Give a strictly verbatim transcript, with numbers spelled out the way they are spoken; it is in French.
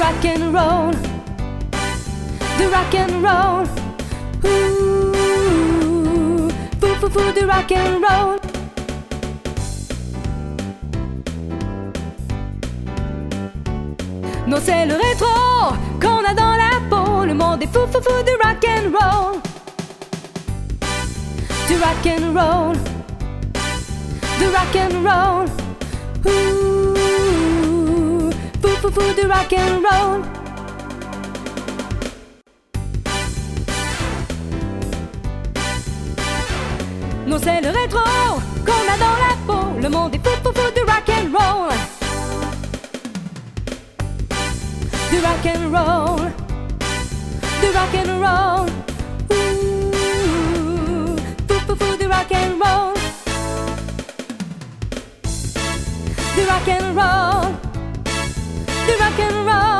rock and roll, du rock and roll. Ouh, fou fou fou du rock and roll. Non, c'est le rétro qu'on a dans la peau. Le monde est fou fou fou du rock and roll, du rock and roll, du rock and roll. Ouh, fou fou fou du rock and roll. Non, c'est le rétro qu'on a dans la peau. Le monde est fou fou fou du rock and roll, du rock and roll, du rock and roll. Ouh, fou fou fou du rock and roll, du rock and roll, du rock and roll.